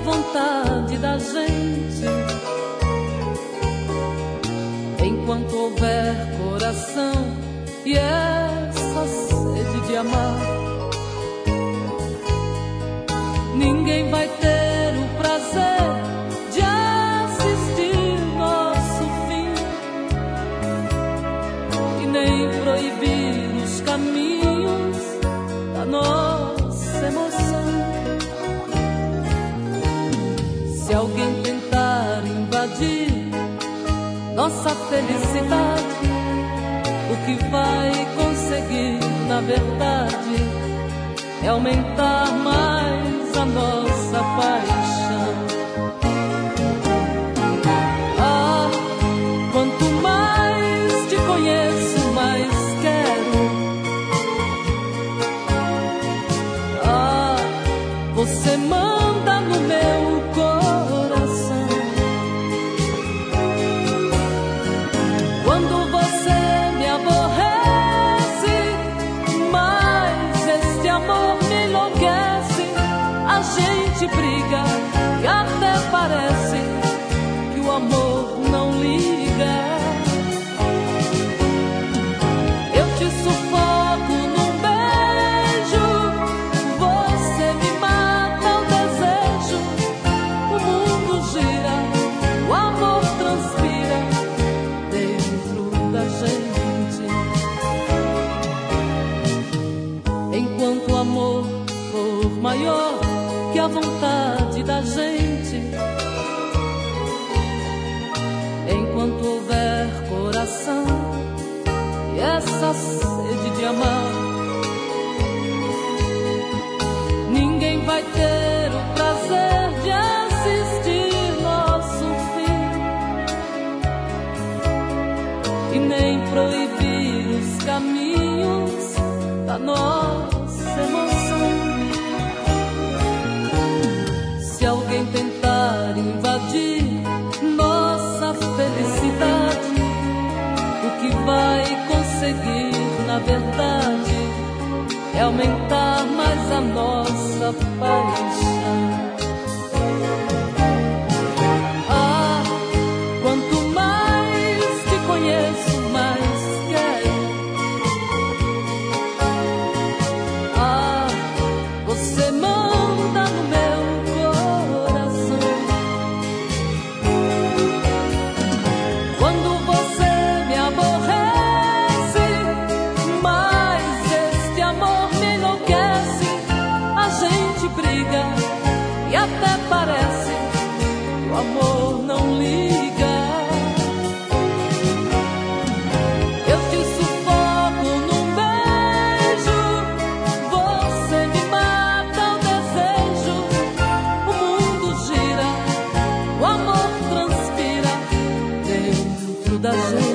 vontade da gente. Enquanto houver coração e essa sede de amar, ninguém vai ter o prazer de assistir nosso fim e nem proibir os caminhos da nossa emoção. Se alguém tentar invadir nossa felicidade, o que vai conseguir, na verdade, é aumentar mais a nossa paixão. Ah, quanto mais te conheço, mais quero. Ah, você manda no meu coração. Quando você me aborrece, mais este amor me enlouquece. A gente briga e até parece que o amor não liga. Eu te sufoco num beijo, você me mata o desejo. O mundo gira, o amor transpira dentro da gente. Enquanto o amor for maior que a vontade da gente, enquanto houver coração e essa sede de amar, ninguém vai ter o prazer de assistir nosso fim e nem proibir os caminhos da nossa emoção. Se alguém tentar invadir nossa felicidade, o que vai conseguir, na verdade, é aumentar mais a nossa paixão. Ah, quanto mais te conheço, mais quero. Ah, você manda no meu coração. Quando você me aborrece, mais este amor me enlouquece. A gente briga e até parece que o amor não liga. Eu te sufoco num beijo, você me mata o desejo. O mundo gira, o amor transpira dentro da gente.